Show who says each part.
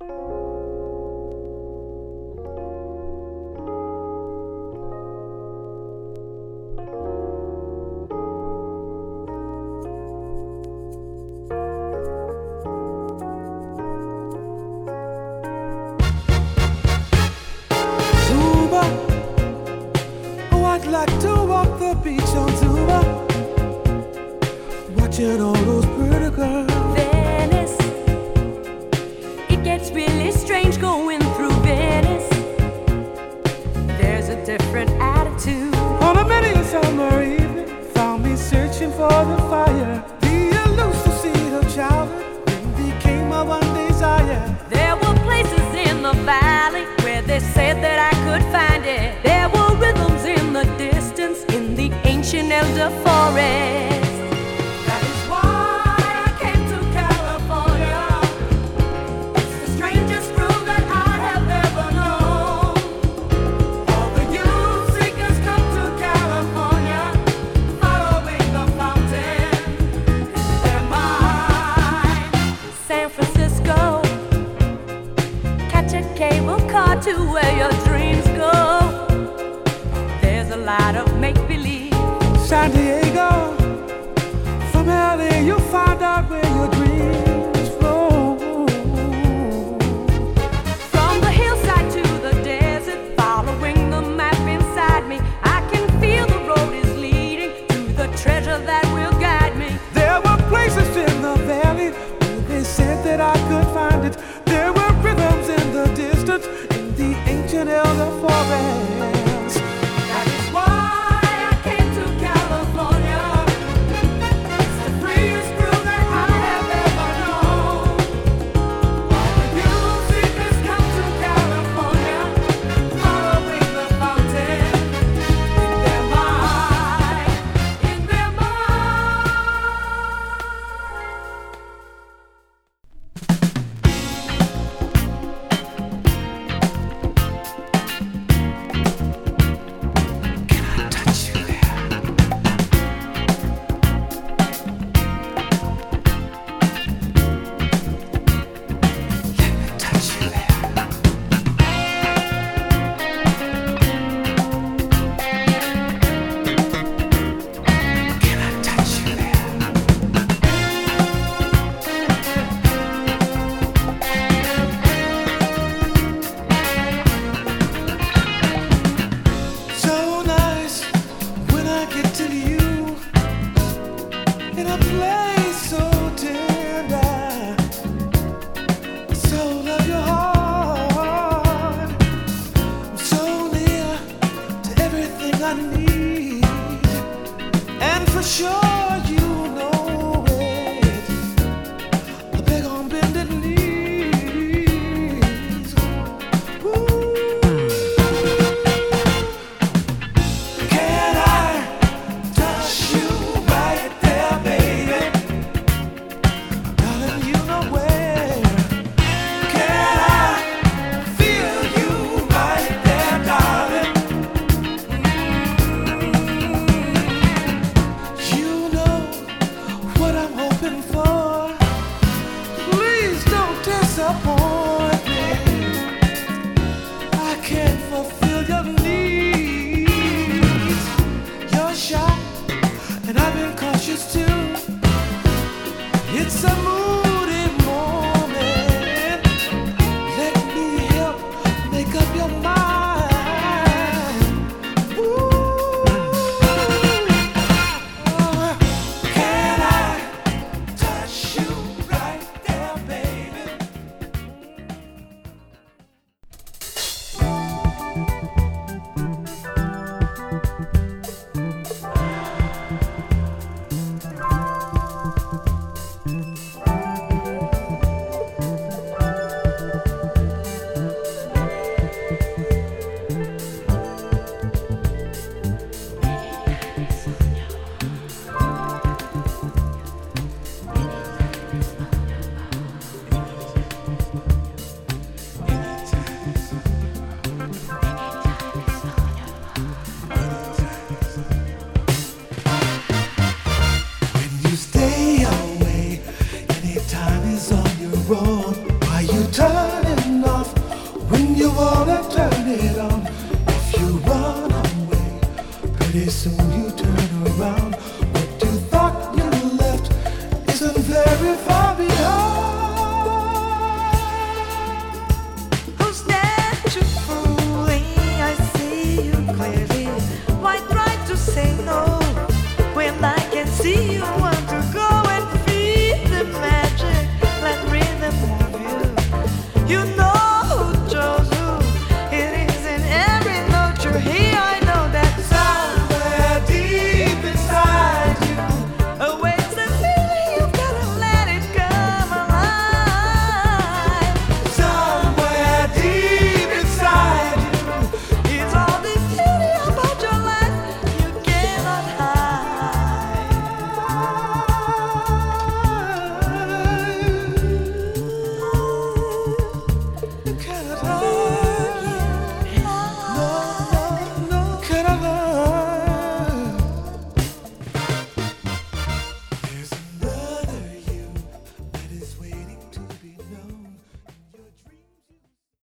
Speaker 1: I'd like to walk the beach on Zuba, watching all those pretty girls.
Speaker 2: Venice, it gets really strange going through Venice. There's a different attitude.
Speaker 1: On a many a summer evening, found me searching for the fire. The elusive seed of childhood became my one desire.
Speaker 2: There were places in the valley where they said that I could find it. There were rhythms in the distance in the ancient elder forest.
Speaker 1: That is why I came to California. It's the strangest groove that I have ever known. All the youth seekers come to California, following the fountain in their mind.
Speaker 2: San Francisco, catch a cable car to where your dreams go. There's a lot of make-believe.
Speaker 1: San Diego, from LA you'll find out where your dreams flow.
Speaker 2: From the hillside to the desert, following the map inside me, I can feel the road is leading to the treasure that will guide me.
Speaker 1: There were places in the valley where they said that I could find it. There were rhythms in the distance in the ancient elder forest. That is why I came to California. It's the freest groove that I have ever
Speaker 3: turn it on. If you run away, pretty soon you turn around. What you thought you left isn't very far behind.
Speaker 4: Who's that you fooling? I see you clearly. Why try to say no when I can see you want to go and feel the magic, let rhythm move you. You know